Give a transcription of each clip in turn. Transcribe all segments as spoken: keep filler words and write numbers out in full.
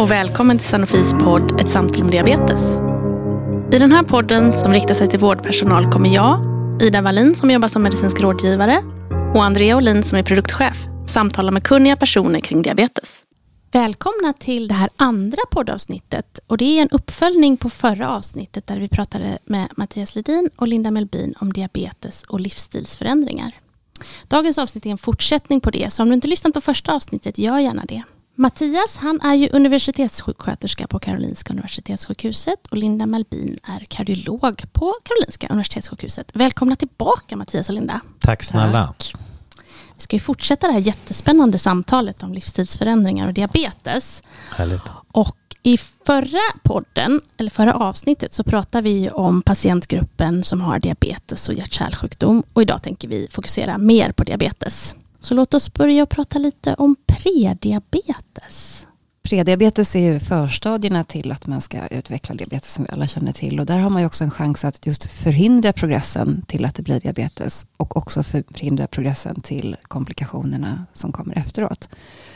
och välkommen till Sanofis podd Ett samtal om diabetes. I den här podden som riktar sig till vårdpersonal kommer jag, Ida Wallin som jobbar som medicinsk rådgivare och Andrea Olin som är produktchef samtala med kunniga personer kring diabetes. Välkomna till det här andra poddavsnittet och det är en uppföljning på förra avsnittet där vi pratade med Mattias Ledin och Linda Melbin om diabetes och livsstilsförändringar. Dagens avsnitt är en fortsättning på det, så om du inte lyssnat på första avsnittet, gör gärna det. Mattias, han är ju universitetssjuksköterska på Karolinska universitetssjukhuset och Linda Melbin är kardiolog på Karolinska universitetssjukhuset. Välkomna tillbaka Mattias och Linda. Tack snälla. Tack. Vi ska ju fortsätta det här jättespännande samtalet om livsstilsförändringar och diabetes. Härligt. Och i förra podden, eller förra avsnittet, så pratar vi om patientgruppen som har diabetes och hjärt-kärlsjukdom. Och idag tänker vi fokusera mer på diabetes. Så låt oss börja prata lite om prediabetes. Prediabetes är ju förstadierna till att man ska utveckla diabetes som vi alla känner till. Och där har man ju också en chans att just förhindra progressen till att det blir diabetes. Och också förhindra progressen till komplikationerna som kommer efteråt.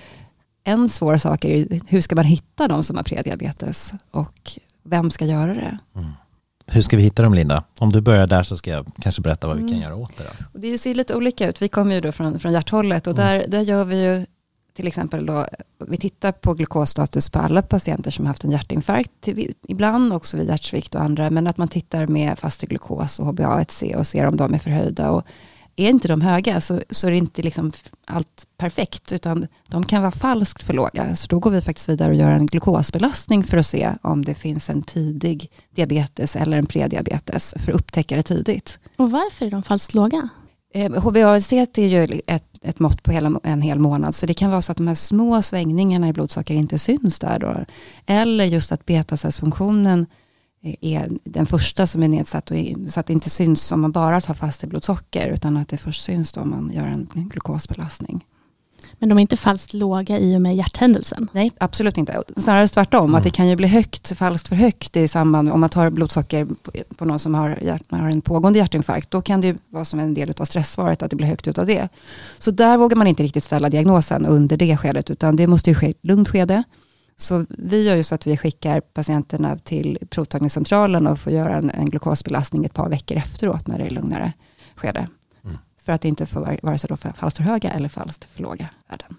En svår sak är ju, hur ska man hitta de som har prediabetes? Och vem ska göra det? Mm. Hur ska vi hitta dem, Linda? Om du börjar där så ska jag kanske berätta vad vi mm. kan göra åt det då. Och det ser lite olika ut. Vi kommer ju då från, från hjärthållet och mm. där, där gör vi ju till exempel då, vi tittar på glukosstatus på alla patienter som har haft en hjärtinfarkt ibland, också vid hjärtsvikt och andra, men att man tittar med fasteglukos och H b A ett C och ser om de är förhöjda, och är inte de höga så, så är det inte liksom allt perfekt, utan de kan vara falskt för låga. Så då går vi faktiskt vidare och gör en glukosbelastning för att se om det finns en tidig diabetes eller en prediabetes, för att upptäcka det tidigt. Och varför är de falskt låga? H b A ett C är ju ett, ett mått på hela, en hel månad, så det kan vara så att de här små svängningarna i blodsocker inte syns där då. Eller just att betacellsfunktionen är den första som är nedsatt, och så att det inte syns om man bara tar fast i blodsocker, utan att det först syns då om man gör en glukosbelastning. Men de är inte falskt låga i och med hjärthändelsen? Nej, absolut inte. Snarare tvärtom, mm. att det kan ju bli högt, falskt för högt i samband, om man tar blodsocker på, på någon som har, hjärt, har en pågående hjärtinfarkt, då kan det ju vara som en del av stressvaret att det blir högt utav det. Så där vågar man inte riktigt ställa diagnosen under det skedet, utan det måste ju ske i ett lugnt skede. Så vi gör ju så att vi skickar patienterna till provtagningscentralen och får göra en, en glukosbelastning ett par veckor efteråt när det är lugnare skede. Mm. För att inte få vare sig då för falskt för höga eller falskt för låga värden.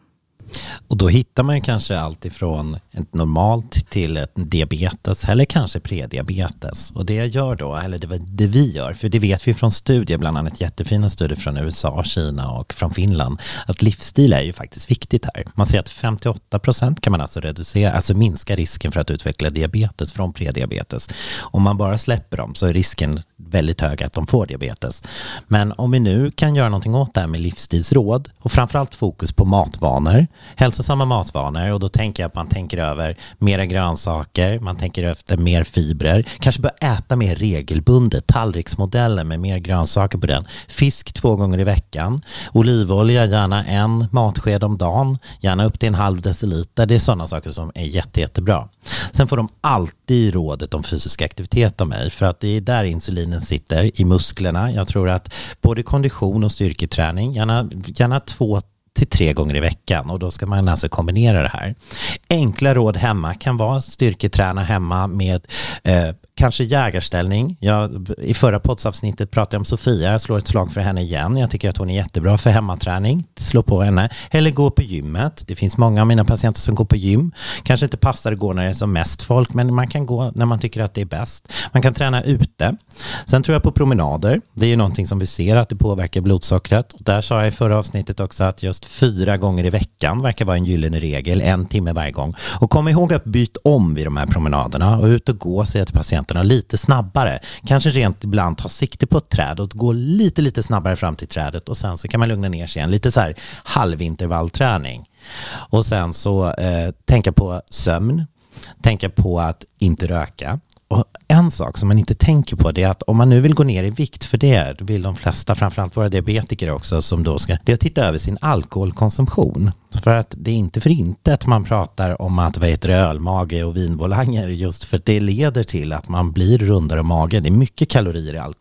Och då hittar man ju kanske allt ifrån ett normalt till ett diabetes eller kanske prediabetes. Och det jag gör då, eller det, det vi gör, för det vet vi från studier, bland annat jättefina studier från U S A, Kina och från Finland, att livsstil är ju faktiskt viktigt här. Man ser att femtioåtta procent kan man alltså reducera, alltså minska risken för att utveckla diabetes från prediabetes. Om man bara släpper dem så är risken väldigt hög att de får diabetes. Men om vi nu kan göra någonting åt det här med livsstilsråd och framförallt fokus på matvanor, hälsosamma matvanor, och då tänker jag att man tänker över mera grönsaker, man tänker efter mer fibrer, kanske bör äta mer regelbundet, tallriksmodellen med mer grönsaker på den, fisk två gånger i veckan, olivolja gärna en matsked om dagen, gärna upp till en halv deciliter, det är sådana saker som är jätte, jättebra. Sen får de alltid rådet om fysisk aktivitet av mig, för att det är där insulinen sitter, i musklerna. Jag tror att både kondition och styrketräning, gärna, gärna två till tre gånger i veckan, och då ska man alltså kombinera det här. Enkla råd hemma kan vara styrketräna hemma med eh, kanske jägarställning. Jag, i förra poddsavsnittet pratade jag om Sofia. Jag slår ett slag för henne igen. Jag tycker att hon är jättebra för hemmaträning. Slå på henne. Eller gå på gymmet. Det finns många av mina patienter som går på gym. Kanske inte passar att gå när det är som mest folk, men man kan gå när man tycker att det är bäst. Man kan träna ute. Sen tror jag på promenader. Det är ju någonting som vi ser att det påverkar blodsockret. Och där sa jag i förra avsnittet också att just fyra gånger i veckan verkar vara en gyllene regel. En timme varje gång. Och kom ihåg att byta om vid de här promenaderna och ut och gå, säga till patienten lite snabbare. Kanske rent ibland ta sikte på ett träd och gå lite lite snabbare fram till trädet, och sen så kan man lugna ner sig igen. Lite så här halvintervallträning. Och sen så eh, tänka på sömn. Tänka på att inte röka. Och en sak som man inte tänker på, det är att om man nu vill gå ner i vikt, för det vill de flesta, framförallt våra diabetiker också, som då ska, det är att titta över sin alkoholkonsumtion. För att det är inte för inte att man pratar om att vad heter det, ölmage och vinvolanger, just för det leder till att man blir rundare mage. Det är mycket kalorier i alkohol.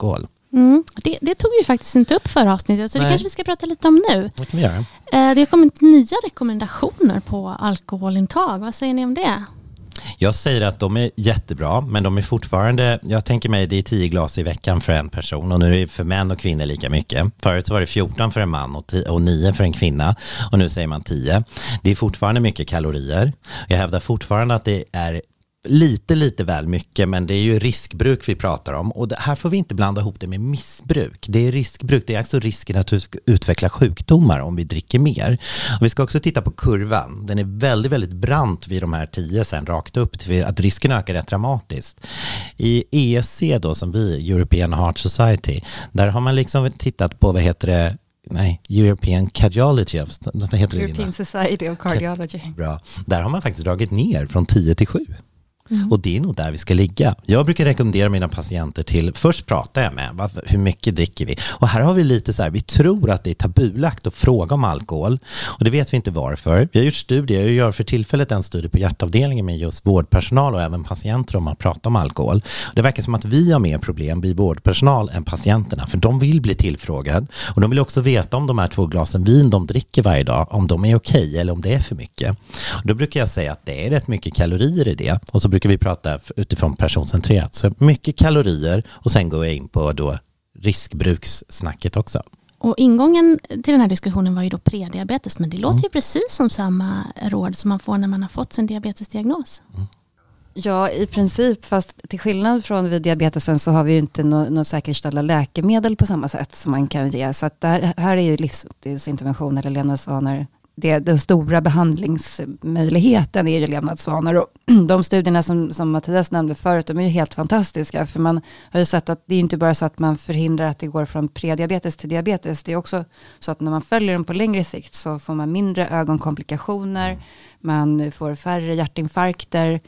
Mm. Det, det tog vi faktiskt inte upp förra avsnittet, så Nej. det kanske vi ska prata lite om nu. Det kan vi göra. Det har kommit nya rekommendationer på alkoholintag. Vad säger ni om det? Jag säger att de är jättebra, men de är fortfarande, jag tänker mig det är tio glas i veckan för en person, och nu är det för män och kvinnor lika mycket. Förut så var det fjorton för en man och, tio, och nio för en kvinna, och nu säger man tio. Det är fortfarande mycket kalorier. Jag hävdar fortfarande att det är lite, lite väl mycket, men det är ju riskbruk vi pratar om, och det här får vi inte blanda ihop det med missbruk. Det är riskbruk, det är alltså risken att utveckla sjukdomar om vi dricker mer. Och vi ska också titta på kurvan. Den är väldigt, väldigt brant vid de här tio sen rakt upp till att risken ökar rätt dramatiskt. I E S C då, som vi, European Heart Society, där har man liksom tittat på, vad heter det, Nej, European Cardiology. Vad heter det? European Society of Cardiology. Bra. Där har man faktiskt dragit ner från tio till sju. Mm. Och det är nog där vi ska ligga. Jag brukar rekommendera mina patienter till, först pratar jag med, vad, hur mycket dricker vi? Och här har vi lite så här, vi tror att det är tabulagt att fråga om alkohol. Och det vet vi inte varför. Vi har gjort studier, jag gör för tillfället en studie på hjärtavdelningen med just vårdpersonal och även patienter om att prata om alkohol. Och det verkar som att vi har mer problem, vi vårdpersonal, än patienterna. För de vill bli tillfrågade. Och de vill också veta om de här två glasen vin de dricker varje dag, om de är okej eller om det är för mycket. Och då brukar jag säga att det är rätt mycket kalorier i det. Och så brukar vi prata utifrån personcentrerat. Så mycket kalorier, och sen går jag in på då riskbrukssnacket också. Och ingången till den här diskussionen var ju då prediabetes, men det låter mm. ju precis som samma råd som man får när man har fått sin diabetesdiagnos. Mm. Ja, i princip, fast till skillnad från vid diabetesen så har vi ju inte några no, säkerställda läkemedel på samma sätt som man kan ge. Så att där, här är ju livsstilsintervention eller levnadsvanor. Det, den stora behandlingsmöjligheten är ju levnadsvanor, och de studierna som, som Mattias nämnde förut, de är ju helt fantastiska, för man har ju sett att det är inte bara så att man förhindrar att det går från prediabetes till diabetes, det är också så att när man följer dem på längre sikt så får man mindre ögonkomplikationer, man får färre hjärtinfarkter,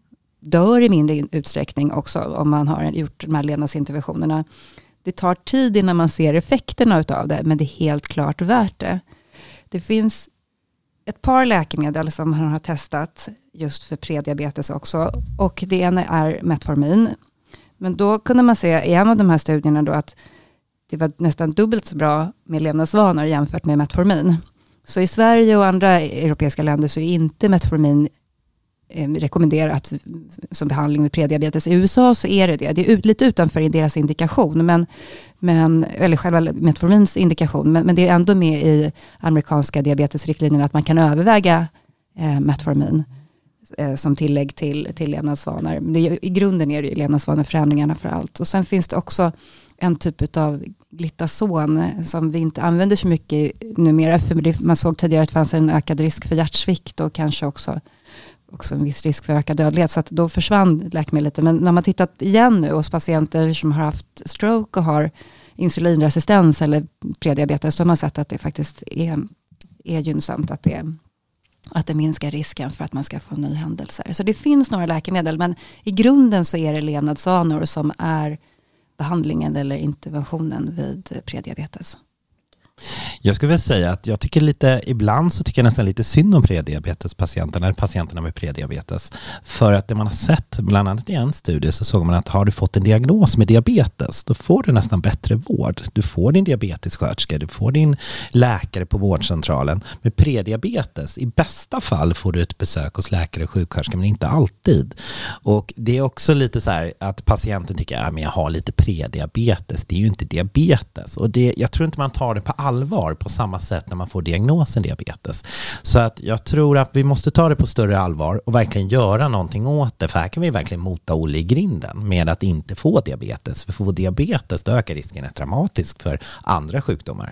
dör i mindre utsträckning också om man har gjort de här levnadsinterventionerna. Det tar tid innan man ser effekterna av det, men det är helt klart värt det. Det finns ett par läkemedel som han har testat just för prediabetes också, och det ena är Metformin. Men då kunde man se i en av de här studierna då att det var nästan dubbelt så bra med levnadsvanor jämfört med Metformin. Så i Sverige och andra europeiska länder så är inte Metformin eh, rekommenderat som behandling med prediabetes. I U S A så är det det. Det är ut, lite utanför deras indikation, men, men, eller själva Metformins indikation, men, men det är ändå med i amerikanska diabetesriktlinjerna att man kan överväga eh, Metformin eh, som tillägg till, till levnadsvanor. Men det, i grunden är det ju levnadsvaneförändringarna för allt. Och sen finns det också en typ av glitason som vi inte använder så mycket numera, för man såg tidigare att det fanns en ökad risk för hjärtsvikt och kanske också också en viss risk för ökad dödlighet, så att då försvann läkemedlet. Men när man tittat igen nu hos patienter som har haft stroke och har insulinresistens eller prediabetes, så har man sett att det faktiskt är, är gynnsamt, att det, att det minskar risken för att man ska få nyhändelser. Så det finns några läkemedel, men i grunden så är det levnadsvanor som är behandlingen eller interventionen vid prediabetes. Jag skulle vilja säga att jag tycker lite, ibland så tycker jag nästan lite synd om prediabetespatienterna, eller patienterna med prediabetes. För att det man har sett, bland annat i en studie, så såg man att har du fått en diagnos med diabetes, då får du nästan bättre vård. Du får din diabetessköterska, du får din läkare på vårdcentralen. Med prediabetes, i bästa fall får du ett besök hos läkare och sjuksköterska, men inte alltid. Och det är också lite så här att patienten tycker att ja, jag har lite prediabetes. Det är ju inte diabetes. Och det, jag tror inte man tar det på allvar på samma sätt när man får diagnosen diabetes. Så att jag tror att vi måste ta det på större allvar och verkligen göra någonting åt det. För här kan vi verkligen mota Olle i grinden med att inte få diabetes. För får diabetes, då ökar risken är dramatisk för andra sjukdomar.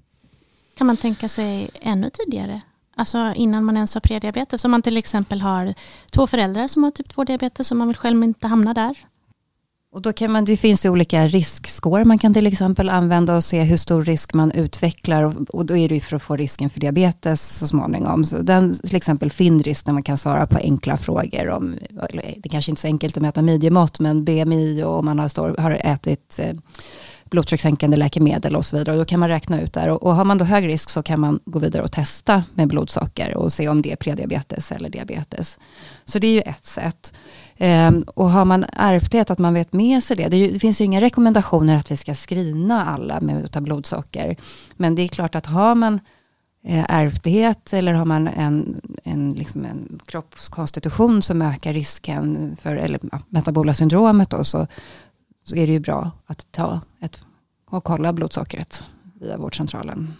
Kan man tänka sig ännu tidigare? Alltså innan man ens har prediabetes. Om man till exempel har två föräldrar som har typ två diabetes och man vill själv inte hamna där. Och då kan man, det finns ju olika riskskår man kan till exempel använda och se hur stor risk man utvecklar, och, och då är det ju för att få risken för diabetes så småningom. Så den till exempel FINRISK, när man kan svara på enkla frågor om, det kanske inte är så enkelt att mäta midjemått, men B M I och om man har, står, har ätit eh, blodtryckssänkande läkemedel och så vidare. Och då kan man räkna ut där. Och, och har man då hög risk så kan man gå vidare och testa med blodsocker och se om det är prediabetes eller diabetes. Så det är ju ett sätt. Ehm, och har man ärftlighet att man vet med sig det. Det, det finns ju inga rekommendationer att vi ska screena alla med utav blodsocker. Men det är klart att har man eh, ärftlighet eller har man en, en, liksom en kroppskonstitution som ökar risken för eller, metabola syndromet då, så, så är det ju bra att ta ett, och kolla blodsockret via vårdcentralen.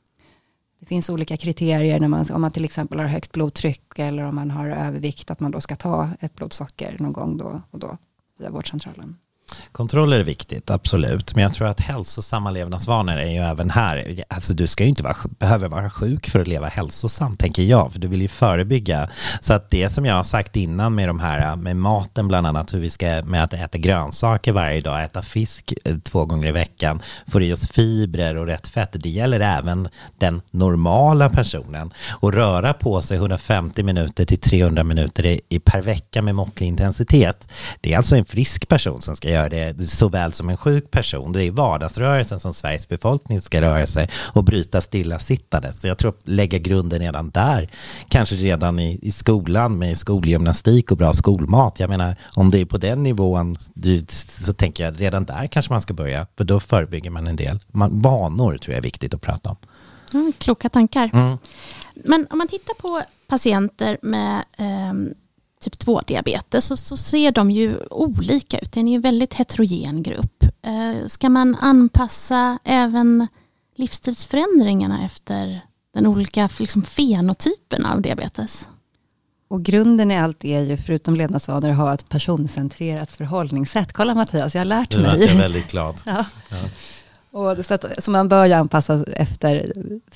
Det finns olika kriterier när man, om man till exempel har högt blodtryck eller om man har övervikt, att man då ska ta ett blodsocker någon gång då och då via vårdcentralen. Kontroller är viktigt, absolut. Men jag tror att hälsosamma levnadsvanor är ju även här. Alltså du ska ju inte vara, behöva vara sjuk för att leva hälsosamt, tänker jag. För du vill ju förebygga. Så att det som jag har sagt innan med de här, med maten bland annat, hur vi ska med att äta grönsaker varje dag, äta fisk två gånger i veckan, få i oss fibrer och rätt fett. Det gäller även den normala personen. Och röra på sig hundrafemtio minuter till trehundra minuter i, i per vecka med måttlig intensitet. Det är alltså en frisk person som ska göra det såväl som en sjuk person. Det är vardagsrörelsen som Sveriges befolkning ska röra sig och bryta stillasittande. Så jag tror att lägga grunden redan där, kanske redan i, i skolan med skolgymnastik och bra skolmat. Jag menar, om det är på den nivån du, så tänker jag redan där kanske man ska börja, för då förebygger man en del. Man, vanor tror jag är viktigt att prata om. Mm, kloka tankar. Mm. Men om man tittar på patienter med eh, typ två-diabetes så, så ser de ju olika ut. Det är ju en väldigt heterogen grupp. Eh, ska man anpassa även livsstilsförändringarna efter den olika liksom, fenotypen av diabetes? Och grunden i allt är ju, förutom levnadsvanor, att ha ett personcentrerat förhållningssätt. Kolla Mattias, jag har lärt mig. Du verkar väldigt glad. Ja. Ja. Och så, att, så man bör ju anpassa efter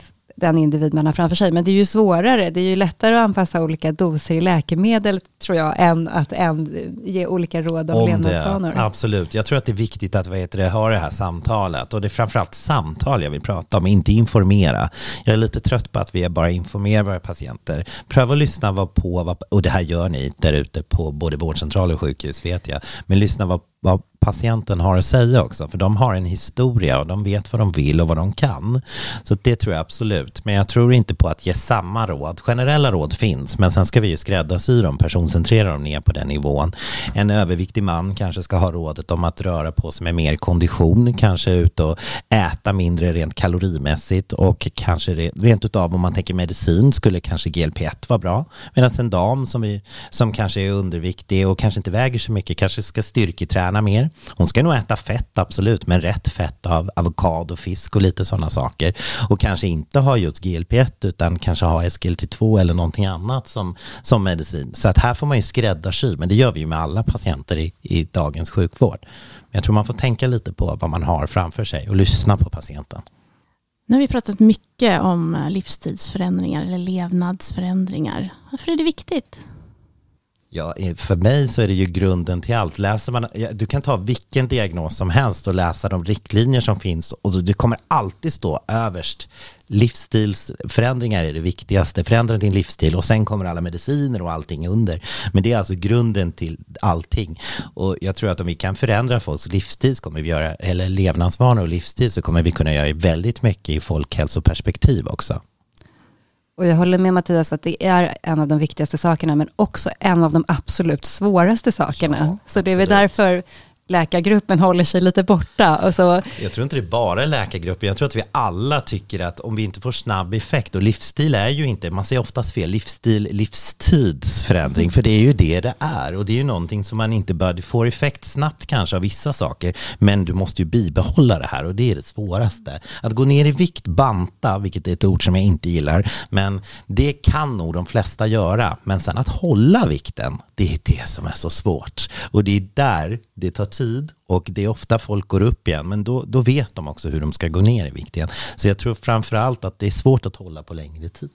den individ man har framför sig. Men det är ju svårare. Det är ju lättare att anpassa olika doser i läkemedel, tror jag, än att än ge olika råd om, om levnadsvanor. Det, absolut. Jag tror att det är viktigt att vad heter det, ha det här samtalet. Och det är framförallt samtal jag vill prata om, inte informera. Jag är lite trött på att vi bara informerar våra patienter. Pröva att lyssna vad på, vad, och det här gör ni där ute på både vårdcentraler och sjukhus, vet jag. Men lyssna vad vad patienten har att säga också, för de har en historia och de vet vad de vill och vad de kan. Så det tror jag absolut. Men jag tror inte på att ge samma råd. Generella råd finns, men sen ska vi ju skräddarsy dem, personcentrera dem ner på den nivån. En överviktig man kanske ska ha rådet om att röra på sig med mer kondition, kanske ut och äta mindre rent kalorimässigt, och kanske rent utav, om man tänker medicin, skulle kanske G L P ett vara bra. Medan en dam som, vi, som kanske är underviktig och kanske inte väger så mycket kanske ska styrketräna mer. Hon ska nog äta fett, absolut, men rätt fett av avokado, fisk och lite sådana saker. Och kanske inte ha just G L P ett utan kanske ha S G L T två eller någonting annat som, som medicin. Så att här får man ju skräddarsy, men det gör vi ju med alla patienter i, i dagens sjukvård. Men jag tror man får tänka lite på vad man har framför sig och lyssna på patienten. Nu har vi pratat mycket om livsstilsförändringar eller levnadsförändringar. Varför är det viktigt? Ja, för mig så är det ju grunden till allt. Läser man, du kan ta vilken diagnos som helst och läsa de riktlinjer som finns, och det kommer alltid stå överst. Livsstilsförändringar är det viktigaste. Förändra din livsstil, och sen kommer alla mediciner och allting under. Men det är alltså grunden till allting. Och jag tror att om vi kan förändra folks livsstil, så kommer vi göra, eller levnadsvanor och livsstil, så kommer vi kunna göra väldigt mycket i folkhälsoperspektiv också. Och jag håller med Mattias att det är en av de viktigaste sakerna, men också en av de absolut svåraste sakerna. Ja, så det är väl därför läkargruppen håller sig lite borta. Och så... Jag tror inte det är bara läkargruppen. Jag tror att vi alla tycker att om vi inte får snabb effekt, och livsstil är ju inte, man säger oftast fel, livsstil, livstidsförändring, för det är ju det det är. Och det är ju någonting som man inte bör, du får effekt snabbt kanske av vissa saker, men du måste ju bibehålla det här, och det är det svåraste. Att gå ner i vikt, banta, vilket är ett ord som jag inte gillar, men det kan nog de flesta göra. Men sen att hålla vikten, det är det som är så svårt. Och det är där det tar tid, och det är ofta folk går upp igen, men då, då vet de också hur de ska gå ner i vikt igen. Så jag tror framförallt att det är svårt att hålla på längre tid.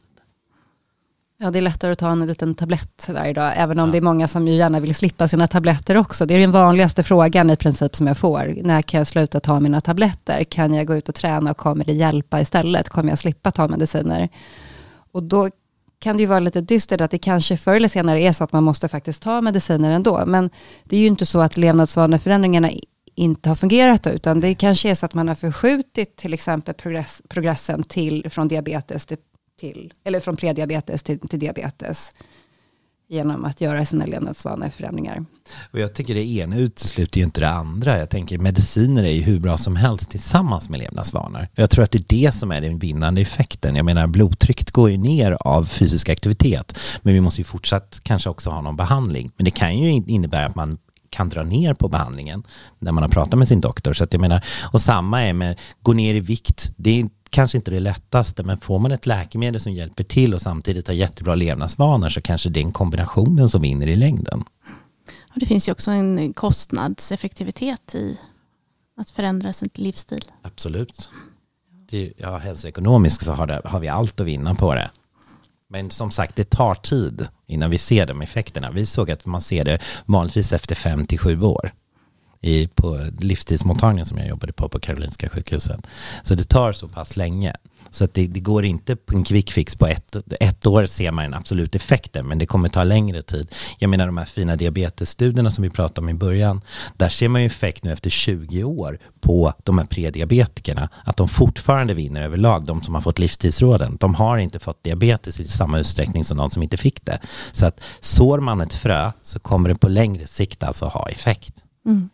Ja, det är lättare att ta en liten tablett varje dag, även om ja. det är många som ju gärna vill slippa sina tabletter också. Det är den vanligaste frågan i princip som jag får. När kan jag sluta ta mina tabletter? Kan jag gå ut och träna, och kommer det hjälpa istället? Kommer jag slippa ta mediciner? Och då kan det ju vara lite dystert att det kanske förr eller senare är så att man måste faktiskt ta mediciner ändå. Men det är ju inte så att levnadsvaneförändringarna inte har fungerat, utan det kanske är så att man har förskjutit till exempel progress, progressen till, från diabetes till, till eller från prediabetes till, till diabetes. genom att göra sina levnadsvaneförändringar. Och jag tycker det ena utesluter ju inte det andra. Jag tänker mediciner är ju hur bra som helst tillsammans med levnadsvanor. Jag tror att det är det som är den vinnande effekten. Jag menar, blodtrycket går ju ner av fysisk aktivitet, men vi måste ju fortsatt kanske också ha någon behandling. Men det kan ju innebära att man kan dra ner på behandlingen när man har pratat med sin doktor. Så att jag menar, och samma är med gå ner i vikt. Det är kanske inte det lättaste, men får man ett läkemedel som hjälper till och samtidigt har jättebra levnadsvanor, så kanske det är en kombinationen som vinner i längden. Och det finns ju också en kostnadseffektivitet i att förändra sin livsstil. Absolut. Det, ja, hälsoekonomiskt så har, det, har vi allt att vinna på det. Men som sagt, det tar tid innan vi ser de effekterna. Vi såg att man ser det vanligtvis efter fem till sju år. I, på livstidsmottagningen som jag jobbade på på Karolinska sjukhuset. Så det tar så pass länge. Så att det, det går inte på en quick fix på ett, ett år ser man en absolut effekten, men det kommer ta längre tid. Jag menar de här fina diabetesstudierna som vi pratade om i början, där ser man ju effekt nu efter tjugo år på de här prediabetikerna, att de fortfarande vinner överlag, de som har fått livstidsråden. De har inte fått diabetes i samma utsträckning som de som inte fick det. Så att sår man ett frö så kommer det på längre sikt alltså ha effekt. Mm.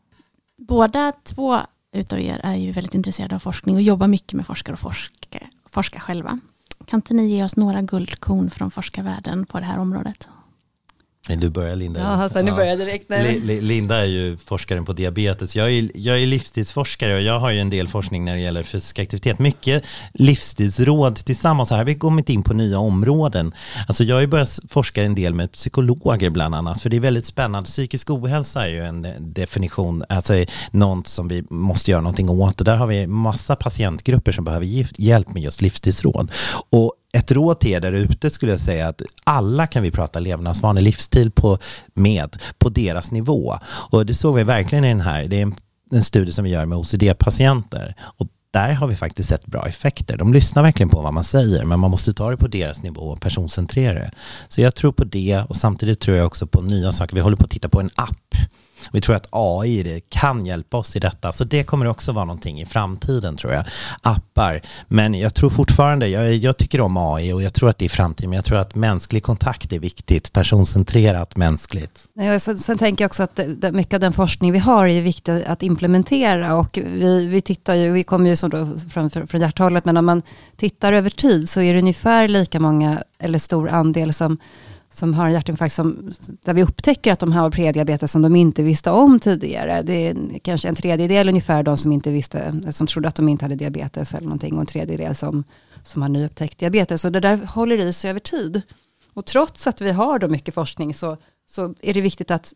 Båda två utav er är ju väldigt intresserade av forskning och jobbar mycket med forskare och forska, forskar själva. Kan inte ni ge oss några guldkorn från forskarvärlden på det här området? Du börjar, Linda. Ja, alltså, nu börjar jag direkt. L- Linda är ju forskaren på diabetes. Jag är, jag är livstidsforskare och jag har ju en del forskning när det gäller fysisk aktivitet. Mycket livstidsråd tillsammans. Här har vi kommit in på nya områden. Alltså jag har ju börjat forska en del med psykologer bland annat. För det är väldigt spännande. Psykisk ohälsa är ju en definition. Alltså något som vi måste göra någonting åt. Och där har vi massa patientgrupper som behöver hjälp med just livstidsråd. Och ett råd till er där ute skulle jag säga att alla kan vi prata levnadsvanor, livsstil på, med på deras nivå. Och det såg vi verkligen i den här. Det är en, en studie som vi gör med O C D-patienter. Och där har vi faktiskt sett bra effekter. De lyssnar verkligen på vad man säger, men man måste ta det på deras nivå och personcentrera det. Så jag tror på det, och samtidigt tror jag också på nya saker. Vi håller på att titta på en app. Vi tror att A I det kan hjälpa oss i detta. Så det kommer också vara någonting i framtiden, tror jag. Appar. Men jag tror fortfarande, jag, jag tycker om A I och jag tror att det är i framtiden. Men jag tror att mänsklig kontakt är viktigt. Personcentrerat, mänskligt. Ja, sen, sen tänker jag också att det, mycket av den forskning vi har är viktigt att implementera. Och vi, vi tittar ju, vi kommer ju som då från, från hjärthållet, men om man tittar över tid så är det ungefär lika många eller stor andel som som har en hjärtinfarkt som, där vi upptäcker att de har prediabetes som de inte visste om tidigare. Det är kanske en tredjedel ungefär de som inte visste, som trodde att de inte hade diabetes eller någonting, och en tredjedel som, som har nyupptäckt diabetes. Och det där håller i sig över tid. Och trots att vi har då mycket forskning så, så är det viktigt att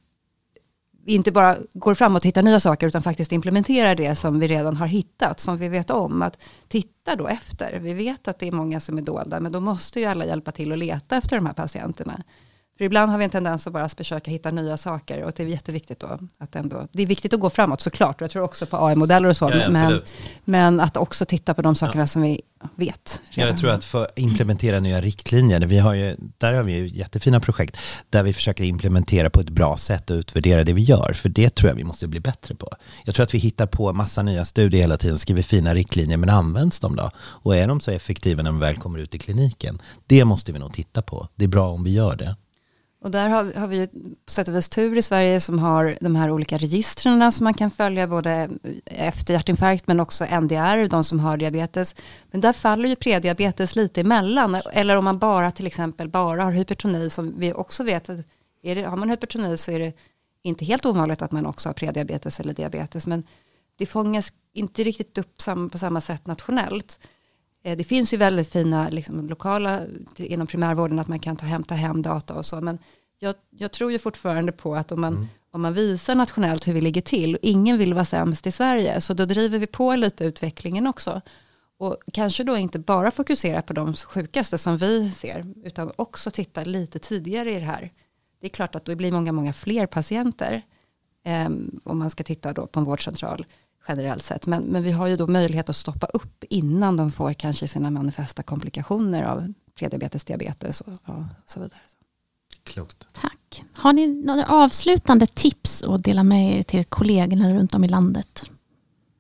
vi inte bara går framåt och hittar nya saker utan faktiskt implementerar det som vi redan har hittat, som vi vet om. Att titta då efter. Vi vet att det är många som är dolda, men då måste ju alla hjälpa till att leta efter de här patienterna. För ibland har vi en tendens att bara försöka hitta nya saker, och det är jätteviktigt då att ändå, det är viktigt att gå framåt såklart, och jag tror också på A I-modeller och så, ja, ja, men, men att också titta på de sakerna ja. som vi vet. Ja, jag tror att för att implementera nya riktlinjer, vi har ju, där har vi ju jättefina projekt där vi försöker implementera på ett bra sätt och utvärdera det vi gör, för det tror jag vi måste bli bättre på. Jag tror att vi hittar på massa nya studier hela tiden, skriver fina riktlinjer, men används de då? Och är de så effektiva när de väl kommer ut i kliniken? Det måste vi nog titta på. Det är bra om vi gör det. Och där har, har vi ju på sätt och vis tur i Sverige som har de här olika registren som man kan följa både efter hjärtinfarkt men också N D R, de som har diabetes. Men där faller ju prediabetes lite emellan. Eller om man bara till exempel bara har hypertoni, som vi också vet att är det, har man hypertoni så är det inte helt ovanligt att man också har prediabetes eller diabetes. Men det fångas inte riktigt upp på samma sätt nationellt. Det finns ju väldigt fina liksom, lokala inom primärvården att man kan ta hem, ta hem data och så. Men jag, jag tror ju fortfarande på att om man, mm. om man visar nationellt hur vi ligger till, och ingen vill vara sämst i Sverige, så då driver vi på lite utvecklingen också. Och kanske då inte bara fokusera på de sjukaste som vi ser, utan också titta lite tidigare i det här. Det är klart att då blir många, många fler patienter eh, om man ska titta då på en vårdcentral generellt sett. Men, men vi har ju då möjlighet att stoppa upp innan de får kanske sina manifesta komplikationer av prediabetes, diabetes och, och så vidare. Klokt. Tack. Har ni några avslutande tips att dela med er till kollegorna runt om i landet?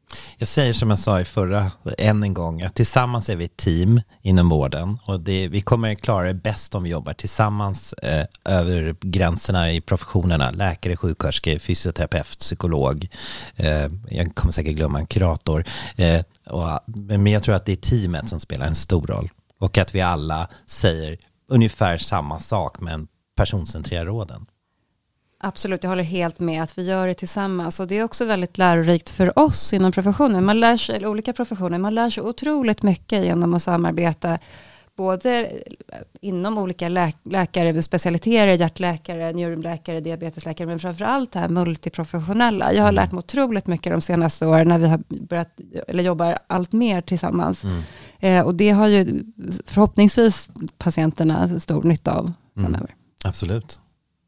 Jag säger som jag sa i förra, än en gång, att tillsammans är vi ett team inom vården och det, vi kommer klara det bäst om vi jobbar tillsammans eh, över gränserna i professionerna, läkare, sjuksköterskor, fysioterapeut, psykolog, eh, jag kommer säkert glömma en kurator, eh, och, men jag tror att det är teamet som spelar en stor roll och att vi alla säger ungefär samma sak men personcentrerade råden. Absolut, jag håller helt med att vi gör det tillsammans och det är också väldigt lärorikt för oss inom professionen. Man lär sig, eller olika professioner, man lär sig otroligt mycket genom att samarbeta både inom olika lä- läkare, specialiteter, hjärtläkare, njurläkare, diabetesläkare, men framförallt det här multiprofessionella. Jag har lärt mig otroligt mycket de senaste åren när vi har börjat, eller jobbar allt mer tillsammans. Mm. Eh, och det har ju förhoppningsvis patienterna stor nytta av framöver. Mm. Absolut.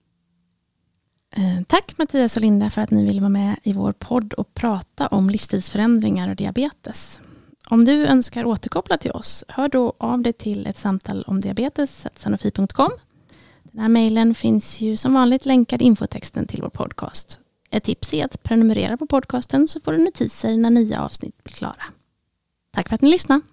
Tack Mattias och Linda för att ni ville vara med i vår podd och prata om livsstilsförändringar och diabetes. Om du önskar återkoppla till oss, hör då av dig till ett samtal om diabetes at sanofi punkt com. Den här mejlen finns ju som vanligt länkad i infotexten till vår podcast. Ett tips är att prenumerera på podcasten så får du notiser när nya avsnitt blir klara. Tack för att ni lyssnade.